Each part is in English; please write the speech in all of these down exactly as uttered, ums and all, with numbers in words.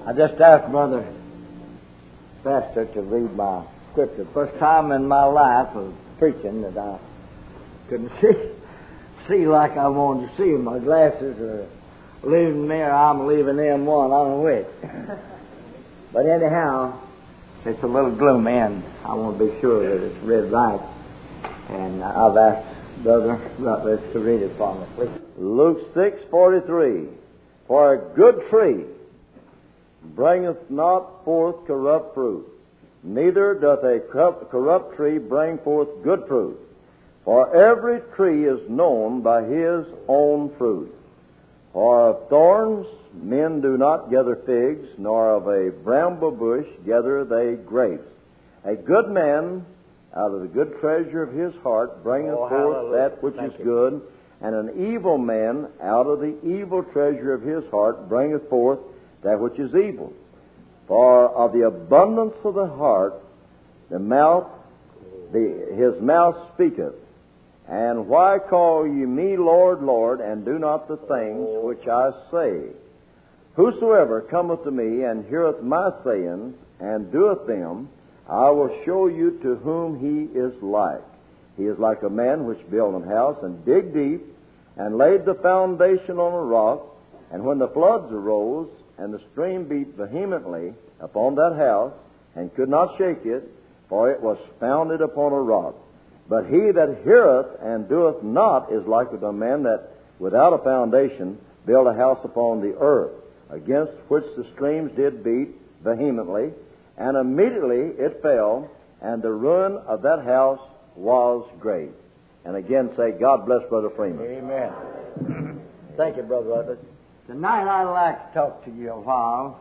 I just asked Brother Pastor to read my scripture. First time in my life of preaching that I couldn't see see like I wanted to see. My glasses are leaving me or I'm leaving them one. I don't know which. But anyhow, it's a little gloomy and I want to be sure that it's read right. And I've asked Brother Rutledge to read it for me, please. Luke six forty-three. For a good tree bringeth not forth corrupt fruit, neither doth a corrupt tree bring forth good fruit. For every tree is known by his own fruit. For of thorns men do not gather figs, nor of a bramble bush gather they grapes. A good man out of the good treasure of his heart bringeth oh, forth hallelujah. that which Thank is you. good, and an evil man out of the evil treasure of his heart bringeth forth that which is evil. For of the abundance of the heart the mouth, the, his mouth speaketh. And why call ye me Lord, Lord, and do not the things which I say? Whosoever cometh to me and heareth my sayings and doeth them, I will show you to whom he is like. He is like a man which built an house and digged deep and laid the foundation on a rock. And when the floods arose and the stream beat vehemently upon that house and could not shake it, for it was founded upon a rock. But he that heareth and doeth not is like unto a man that without a foundation built a house upon the earth, against which the streams did beat vehemently, and immediately it fell, and the ruin of that house was great. And again say, God bless Brother Freeman. Amen. Thank you, Brother Rutledge. Tonight I'd like to talk to you a while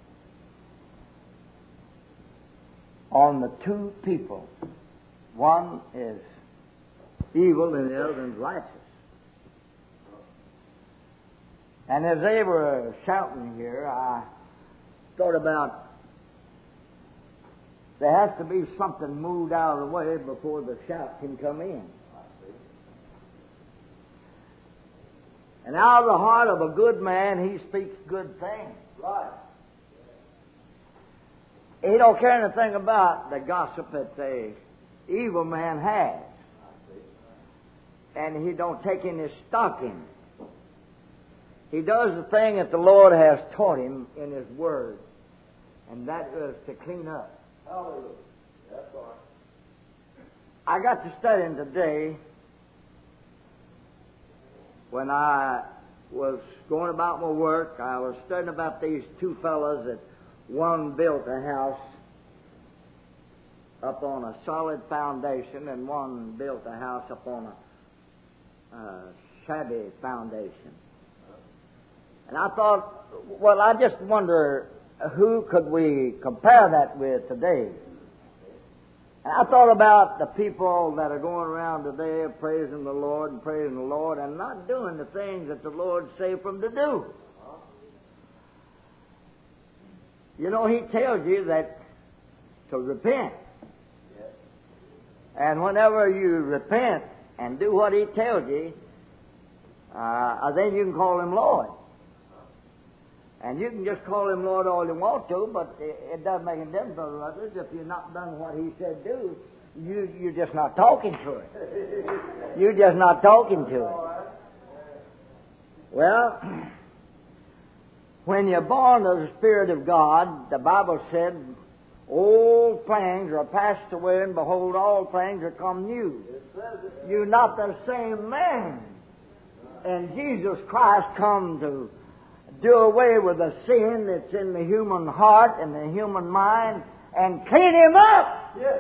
on the two people. One is evil and the other is righteous. And as they were shouting here, I thought about there has to be something moved out of the way before the shout can come in. And out of the heart of a good man, he speaks good things. Right. He don't care anything about the gossip that the evil man has. And he don't take any stock in it. He does the thing that the Lord has taught him in His Word. And that is to clean up. Hallelujah. That's right. I got to studying today when I was going about my work. I was studying about these two fellows that one built a house up on a solid foundation and one built a house up on a uh, shabby foundation. And I thought, well, I just wonder who could we compare that with today? And I thought about the people that are going around today praising the Lord and praising the Lord and not doing the things that the Lord saved them to do. You know, He tells you that to repent. And whenever you repent and do what He tells you, uh, then you can call Him Lord. And you can just call Him Lord all you want to, but it, it doesn't make a difference, Brother Rutledge. If you're not done what He said do, you, you're just not talking to it. You're just not talking to it. Well, when you're born of the Spirit of God, the Bible said, old things are passed away, and behold, all things are come new. You're not the same man. And Jesus Christ come to do away with the sin that's in the human heart and the human mind and clean him up. Yes.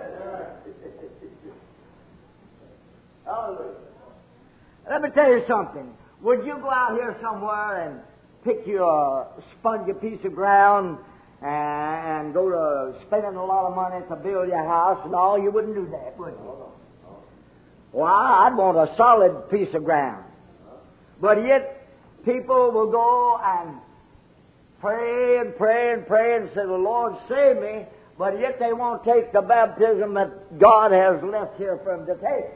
Let me tell you something. Would you go out here somewhere and pick you a spongy piece of ground and go to spending a lot of money to build your house and all? You wouldn't do that, would you? Well, I'd want a solid piece of ground. But yet, people will go and pray and pray and pray and say, the Lord save me, but yet they won't take the baptism that God has left here for them to take.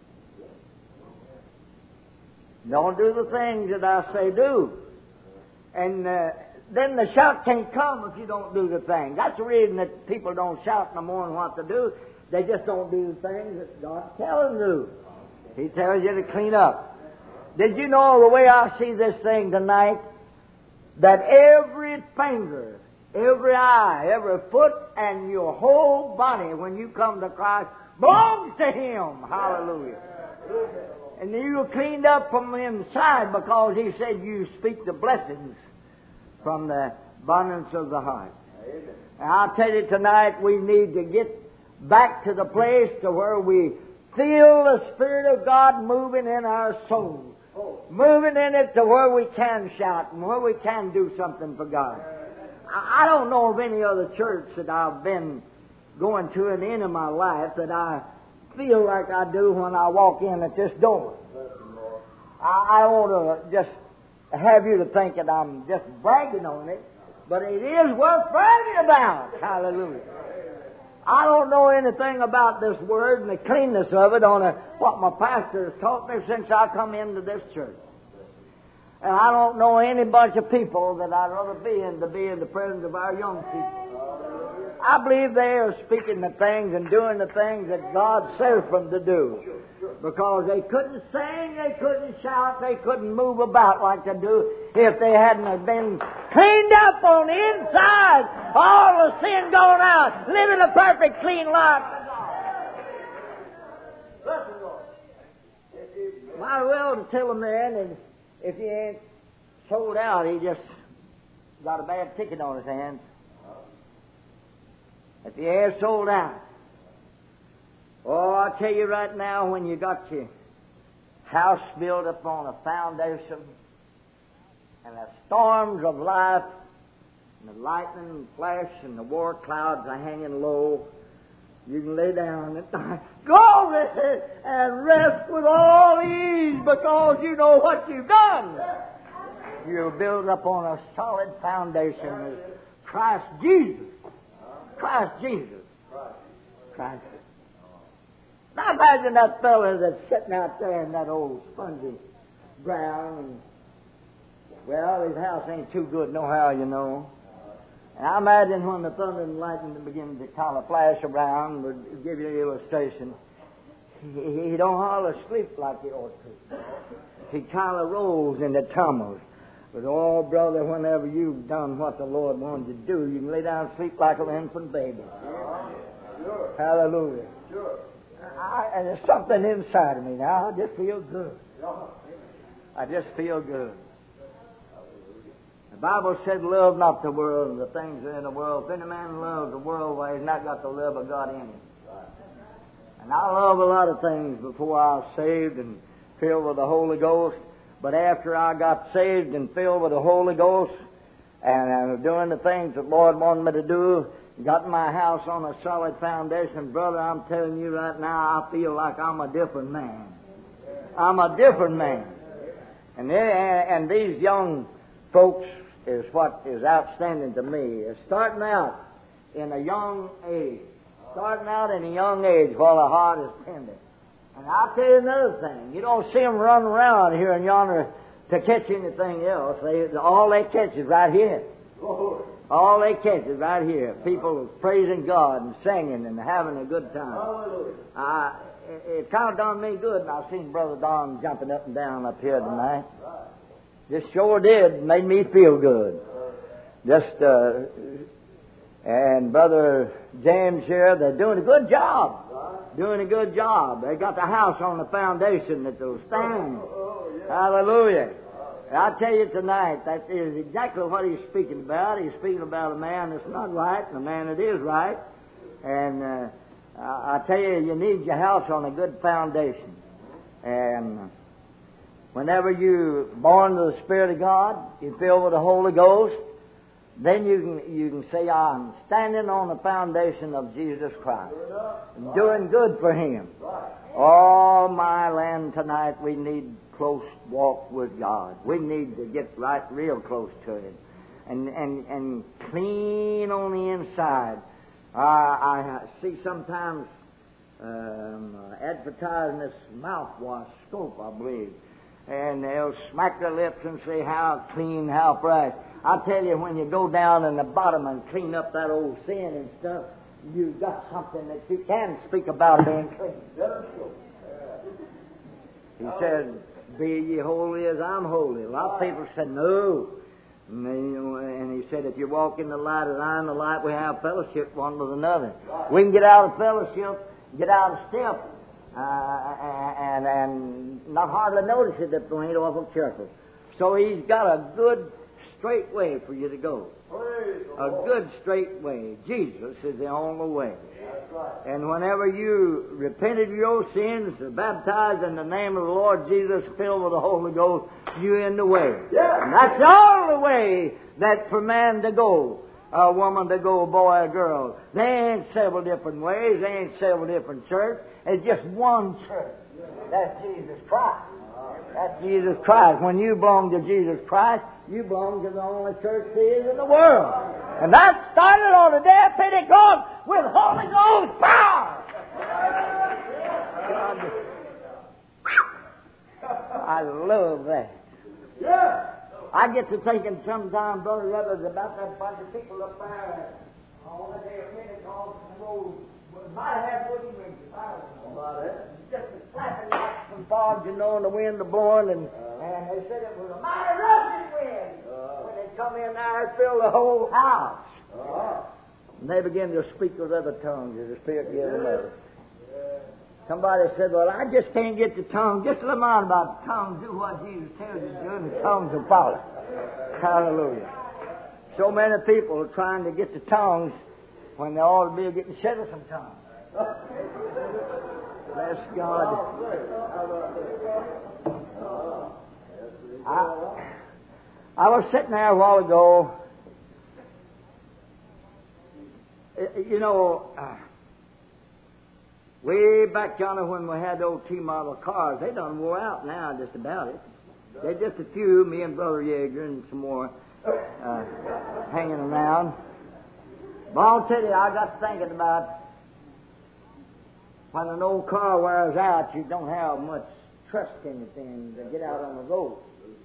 Don't do the things that I say do. And uh, then the shout can't come if you don't do the thing. That's the reason that people don't shout no more than what to do. They just don't do the things that God tells them to do. He tells you to clean up. Did you know the way I see this thing tonight? That every finger, every eye, every foot, and your whole body, when you come to Christ, belongs to Him. Hallelujah. And you were cleaned up from the inside because He said you speak the blessings from the abundance of the heart. And I'll tell you tonight, we need to get back to the place to where we feel the Spirit of God moving in our souls. Moving in it to where we can shout and where we can do something for God. I don't know of any other church that I've been going to at the end of my life that I feel like I do when I walk in at this door. I, I don't want to just have you to think that I'm just bragging on it, but it is worth bragging about. Hallelujah. I don't know anything about this Word and the cleanness of it on a, what my pastor has taught me since I come into this church. And I don't know any bunch of people that I'd rather be in to be in the presence of our young people. I believe they are speaking the things and doing the things that God says for them to do. Because they couldn't sing, they couldn't shout, they couldn't move about like they do if they hadn't have been cleaned up on the inside, all the sin gone out, living a perfect, clean life. Might as well tell a man, and if he ain't sold out, he just got a bad ticket on his hands. If he ain't sold out. Oh, I tell you right now, when you got your house built upon a foundation and the storms of life and the lightning and flash and the war clouds are hanging low, you can lay down and go there and rest with all ease because you know what you've done. You're built upon a solid foundation of Christ Jesus. Christ Jesus. Christ. Now imagine that fella that's sitting out there in that old spongy ground, and, well, his house ain't too good no how, you know. And I imagine when the thunder and lightning begin to kind of flash around, would give you an illustration, he, he don't hardly sleep like he ought to. He kind of rolls and it tumbles. But, oh, brother, whenever you've done what the Lord wanted you to do, you can lay down and sleep like an infant baby. Sure. Hallelujah. Sure. I, and there's something inside of me now. I just feel good. I just feel good. The Bible said, love not the world and the things that are in the world. If any man loves the world, well, he's not got the love of God in him. And I love a lot of things before I was saved and filled with the Holy Ghost. But after I got saved and filled with the Holy Ghost and uh, doing the things that the Lord wanted me to do, got my house on a solid foundation, brother, I'm telling you right now, I feel like I'm a different man. I'm a different man. And, they, and these young folks is what is outstanding to me. Is starting out in a young age. Starting out in a young age while the heart is tender. And I'll tell you another thing. You don't see them running around here and yonder to catch anything else. They, all they catch is right here. All they catch is right here. People praising God and singing and having a good time. Uh, it, it kind of done me good, and I've seen Brother Don jumping up and down up here tonight. This sure did. Made me feel good. Just, uh, and Brother James here, they're doing a good job. Doing a good job. They got the house on the foundation that will stand. Hallelujah. I tell you tonight, that is exactly what he's speaking about. He's speaking about a man that's not right and a man that is right. And uh, I tell you, you need your house on a good foundation. And whenever you're born of the Spirit of God, you're filled with the Holy Ghost, then you can you can say, I'm standing on the foundation of Jesus Christ, doing good for Him. Oh, my land, tonight we need close walk with God. We need to get right real close to Him. And and, and clean on the inside. Uh, I see sometimes um, advertising this mouthwash soap, I believe. and they'll smack their lips and say how clean, how bright. I tell you, when you go down in the bottom and clean up that old sin and stuff, you've got something that you can speak about being clean. He said, be ye holy as I'm holy. A lot of people said, no. And, they, and he said, if you walk in the light as I am the light, we have fellowship one with another. We can get out of fellowship, get out of step, uh, and, and not hardly notice it if we ain't awful careful. So he's got a good straight way for you to go. A good straight way. Jesus is the only way. And whenever you repent of your sins, are baptized in the name of the Lord Jesus, filled with the Holy Ghost, you're in the way. And that's the only way that for man to go, a woman to go, a boy, a girl. There ain't several different ways. There ain't several different churches. It's just one church. That's Jesus Christ. That's Jesus Christ. When you belong to Jesus Christ, you belong to the only church there is in the world. And that started on the day of Pentecost with Holy Ghost power. I love that. I get to thinking sometimes, Brother Rutledge, about that bunch of people up there on the day of Pentecost and the road. Might have wooden rings about it. Just a flapping like some fog, you know, and the wind a blowing, and, and they said it was a mighty rushing wind. When they come in there, it filled the whole house. And they began to speak with other tongues as the Spirit gave them utterance. Somebody said, well, I just can't get the tongue. Just let me on about the tongue. Do what Jesus tells you to do, and the tongues will follow. Hallelujah. So many people are trying to get the tongues when they ought to be getting shed of some tongues. Bless God. I, I was sitting there a while ago. You know, uh, way back yonder when we had those T-model cars, they done wore out now just about it. There's just a few, me and Brother Yeager and some more uh, hanging around. But I'll tell you, I got thinking about when an old car wears out, you don't have much trust in it then to get out on the road.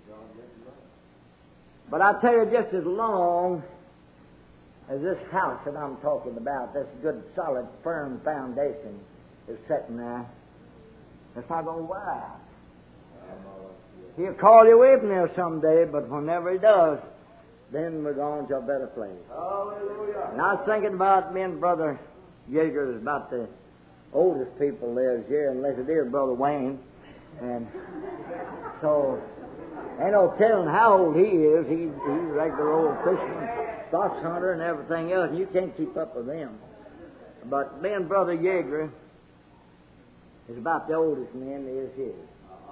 But I tell you, just as long as this house that I'm talking about, this good, solid, firm foundation is sitting there, it's not going to wear out. He'll call you away from there someday, but whenever he does, then we're going to a better place. Hallelujah. And I was thinking about me and Brother Yeager is about the oldest people lives here, unless it is Brother Wayne. And so, ain't no telling how old he is. He, he's a regular old fisherman, fox hunter, and everything else. And you can't keep up with them. But me and Brother Yeager is about the oldest man there is here.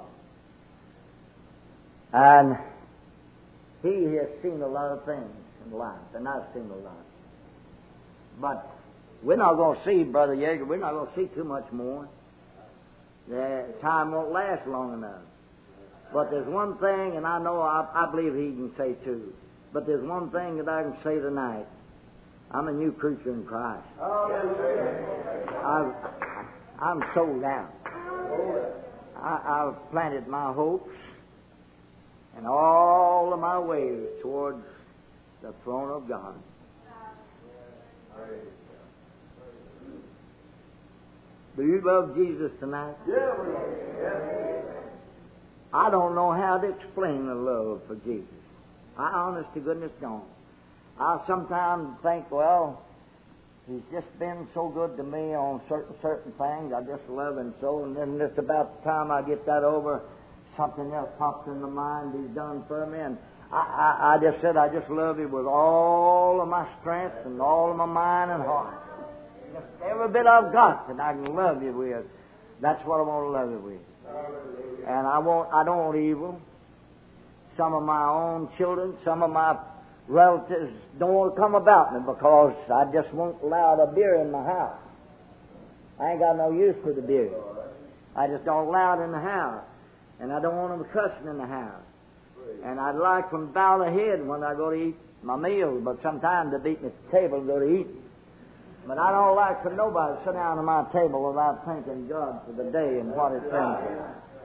And he has seen a lot of things in life, and I've seen a lot. But we're not going to see, Brother Yeager, we're not going to see too much more. The time won't last long enough. But there's one thing, and I know, I, I believe he can say too, but there's one thing that I can say tonight. I'm a new creature in Christ. I've, I'm sold out. I, I've planted my hopes and all of my ways towards the throne of God. Do you love Jesus tonight? Yeah. I don't know how to explain the love for Jesus. I honest to goodness don't. I sometimes think, well, he's just been so good to me on certain certain things. I just love him so, and then just about the time I get that over, something else pops in my mind he's done for me, and I, I, I just said I just love him with all of my strength and all of my mind and heart. Just every bit I've got that I can love you with, that's what I want to love you with. And I want I don't want evil. Some of my own children, some of my relatives don't want to come about me because I just won't allow the beer in my house. I ain't got no use for the beer. I just don't allow it in the house. And I don't want them cussing in the house. And I'd like them to bow their head when I go to eat my meals, but sometimes they beat me at the table and go to eat. But I don't like for nobody to sit down at my table without thanking God for the day and what it brings.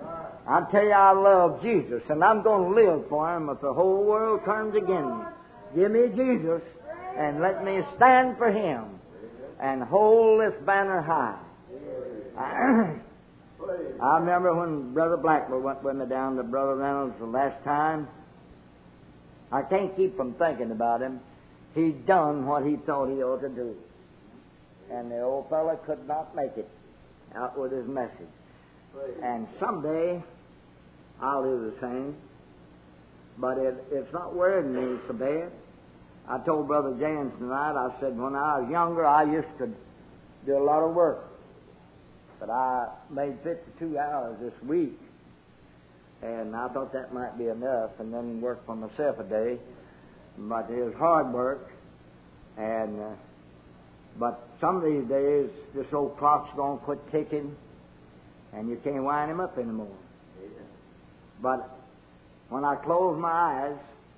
I tell you, I love Jesus, and I'm going to live for Him if the whole world turns against me. Give me Jesus, and let me stand for Him, and hold this banner high. I, I remember when Brother Blackmore went with me down to Brother Reynolds the last time. I can't keep from thinking about him. He'd done what he thought he ought to do. And the old fellow could not make it out with his message. And someday I'll do the same. But it, it's not worrying me so bad. I told Brother James tonight, I said, when I was younger, I used to do a lot of work. But I made fifty-two hours this week. And I thought that might be enough, and then work for myself a day. But it was hard work. And uh, but some of these days, this old clock's going to quit ticking, and you can't wind him up anymore. But when I close my eyes,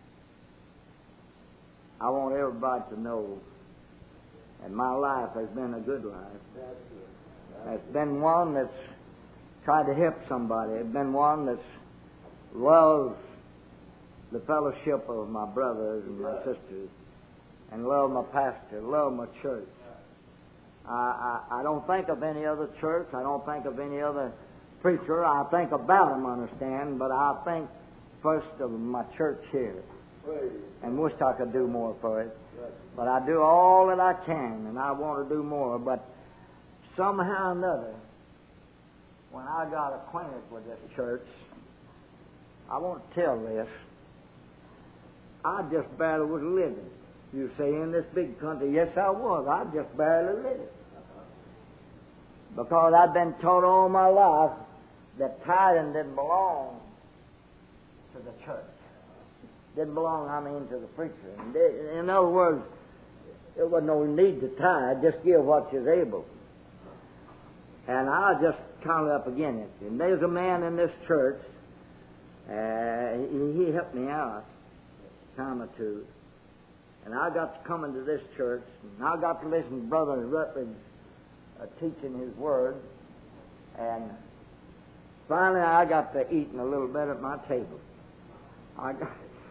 I want everybody to know that my life has been a good life. It's been one that's tried to help somebody. It's been one that's loves the fellowship of my brothers and my sisters, and love my pastor, love my church. I, I, I don't think of any other church. I don't think of any other preacher. I think about them, understand, but I think first of my church here, and wish I could do more for it. But I do all that I can, and I want to do more. But somehow or another, when I got acquainted with this church, I want to tell this, I just barely was living. You say, in this big country, yes, I was. I just barely lived. Because I've been taught all my life that tithing didn't belong to the church. Didn't belong, I mean, to the preacher. In other words, there wasn't no need to tithe, just give what you're able. And I just kind of up against it. And there's a man in this church, uh, he, he helped me out a time or two. And I got to come into this church, and I got to listen to Brother Rutledge uh, teaching his word. And finally I got to eating a little bit at my table. I got,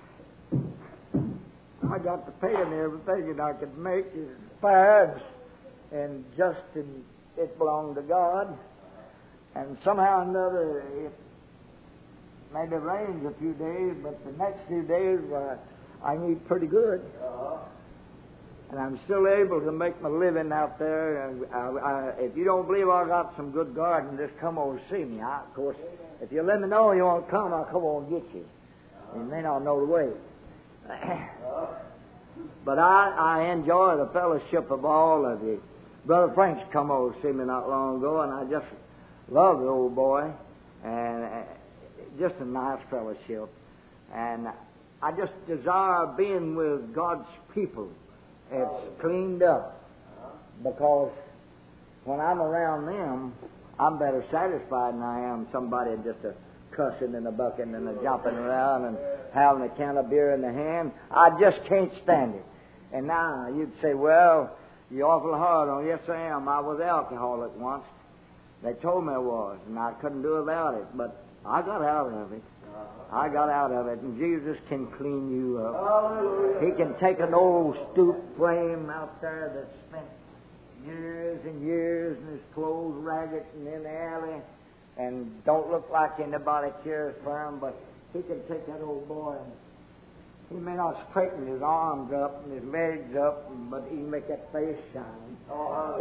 I got to paying everything that I could make as fair and just and it belonged to God. And somehow or another, it maybe rains a few days, but the next few days uh, I eat pretty good. Uh-huh. And I'm still able to make my living out there. And I, I, if you don't believe I got some good garden, just come over and see me. I, of course, if you let me know you want to come, I'll come over and get you. Uh-huh. You may not know the way. Uh-huh. But I, I enjoy the fellowship of all of you. Brother Frank's come over to see me not long ago, and I just love the old boy. And uh, just a nice fellowship. And I just desire being with God's people. It's cleaned up. Because when I'm around them, I'm better satisfied than I am somebody just a cussing and a bucking and a jumping around and having a can of beer in the hand. I just can't stand it. And now you'd say, well, you're awful hard on. Yes, I am. I was alcoholic once. They told me I was, and I couldn't do without it. But I got out of it. I got out of it, and Jesus can clean you up. Hallelujah. He can take an old stoop frame out there that's spent years and years, and his clothes ragged and in the alley, and don't look like anybody cares for him, but he can take that old boy and he may not straighten his arms up and his legs up, but he can make that face shine. Oh,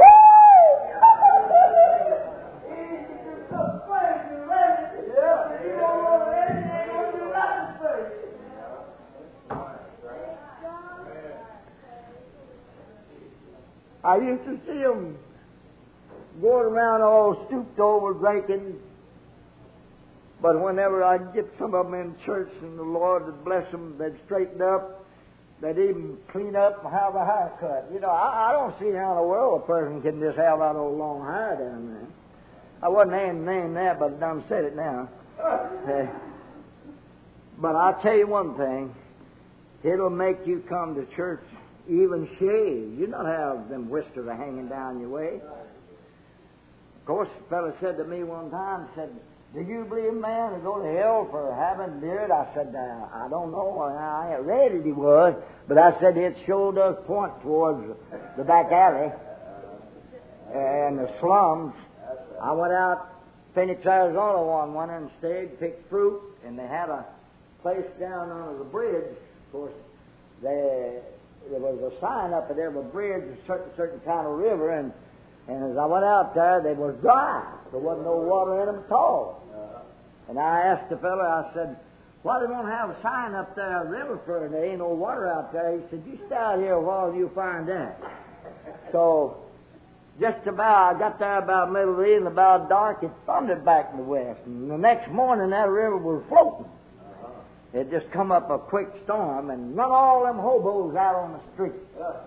I used to see them going around all stooped over drinking, but whenever I'd get some of them in church and the Lord would bless them, they'd straighten up, they'd even clean up and have a haircut. You know, I, I don't see how in the world a person can just have that old long hair down there. I wasn't aimed name that, but I done said it now. Uh, but I'll tell you one thing, it'll make you come to church even shaved. You not have them whiskers hanging down your way. Of course, the fellow said to me one time, said, did you believe man to go to hell for having a beard? I said, uh, I don't know. I ain't read it, he was. But I said, it sure does point towards the back alley and the slums. I went out Phoenix, Arizona one winter and stayed, picked fruit, and they had a place down under the bridge. Of course, they, there was a sign up at every bridge, a certain certain kind of river, and, and as I went out there, they was dry. There wasn't no water in them at all. And I asked the fellow, I said, why do they want to have a sign up there, a river, for there ain't no water out there? He said, you stay out here a while and you'll find that. So, just about, I got there about middle of the evening, about dark, it thundered back in the west. And the next morning, that river was floating. It just come up a quick storm and run all them hobos out on the street.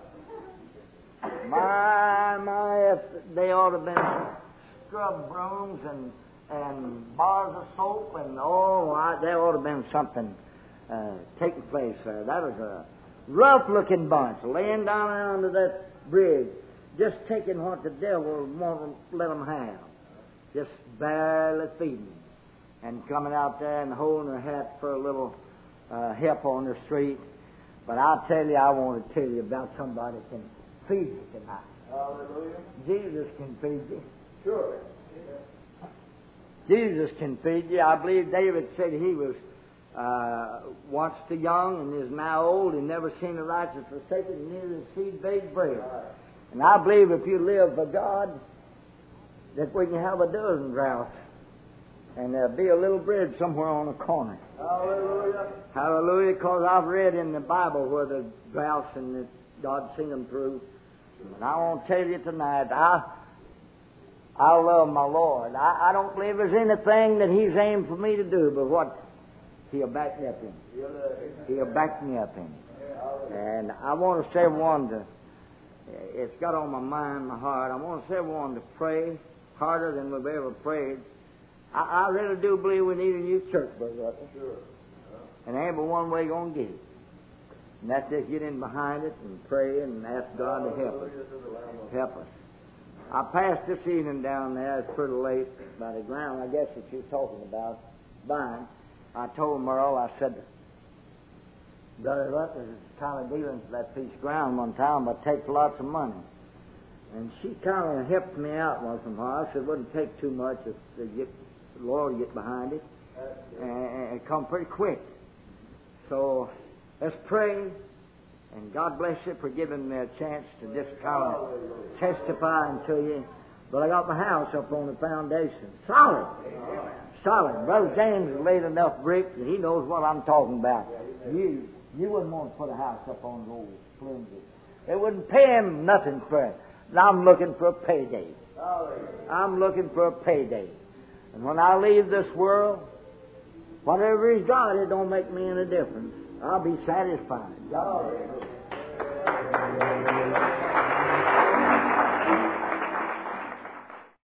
My, my, if they ought to have been scrub brooms and, and bars of soap and, oh, I, there ought to have been something uh, taking place there. That was a rough-looking bunch, laying down there under that bridge, just taking what the devil won't let them have, just barely feeding, and coming out there and holding their hat for a little uh, help on the street. But I'll tell you, I want to tell you about somebody that can feed you tonight. Hallelujah. Jesus can feed you. Sure. Jesus can feed you. I believe David said he was uh, once too young and is now old and never seen the righteous forsaken, neither his seed bake bread. And I believe if you live for God, that we can have a dozen droughts and there'll be a little bread somewhere on the corner. Hallelujah. Hallelujah, because I've read in the Bible where the droughts and that God seen them through. And I want to tell you tonight, I I love my Lord. I, I don't believe there's anything that He's aimed for me to do, but what He'll back me up in. He'll back me up in. And I want to say one to, it's got on my mind, my heart. I want to say one to pray harder than we've ever prayed. I, I really do believe we need a new church, Brother Russell. Sure. And there ain't but one way going to get it. And that's just get in behind it and pray and ask God to help us. Help us. I passed this evening down there. It's pretty late by the ground, I guess, that you're talking about buying. I told Merle, I said, Brother Russell is kind of dealing for that piece of ground one time, but it takes lots of money. And she kind of helped me out once in a while. I said it wouldn't take too much if the, get, the Lord get behind it. And it come pretty quick. So let's pray, and God bless you for giving me a chance to just kind of testify to you. But I got my house up on the foundation. Solid. Solid. Brother James has laid enough bricks that he knows what I'm talking about. You you wouldn't want to put a house up on the old flimsy. They wouldn't pay him nothing for it. And I'm looking for a payday. I'm looking for a payday. And when I leave this world, whatever he's got, it don't make me any difference. I'll be satisfied. God.